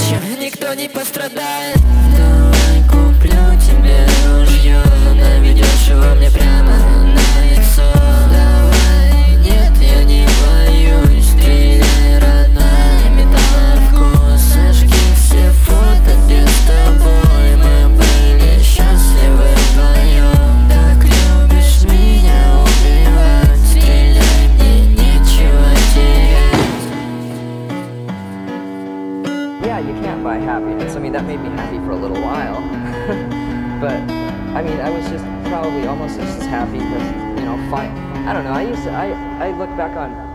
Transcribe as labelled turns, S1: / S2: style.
S1: ночью никто не пострадает. Давай куплю тебе ружье, наведешь его мне прямо на лицо. Давай, нет, я не боюсь, стреляй, родная, металл на вкус. Сожги все фото, где с тобой мы были счастливы вдвоем. Так любишь меня убивать, стреляй, мне нечего терять.
S2: Yeah, you can't buy happiness. I mean, that made me happy for a little while. But, I mean, I was just probably almost just as happy because, fine. I don't know, I look back on